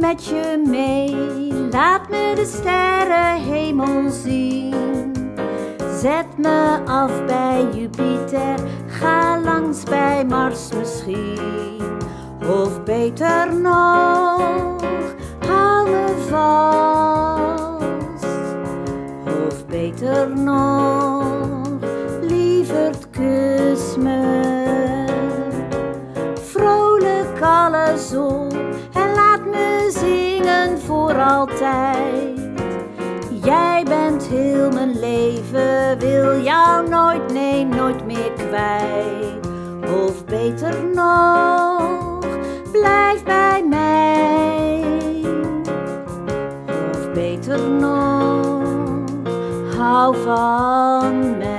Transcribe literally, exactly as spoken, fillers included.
met je mee. Laat me de sterrenhemel zien. Zet me af bij Jupiter, ga langs bij Mars misschien. Of beter nog, hou me vast. Of beter nog, lieverd kus me. Vrolijk alles op en laat me zingen voor altijd. Jij bent heel mijn leven, wil jou nooit, nee, nooit meer kwijt. Of beter nog, blijf bij mij. Of beter nog, hou van mij.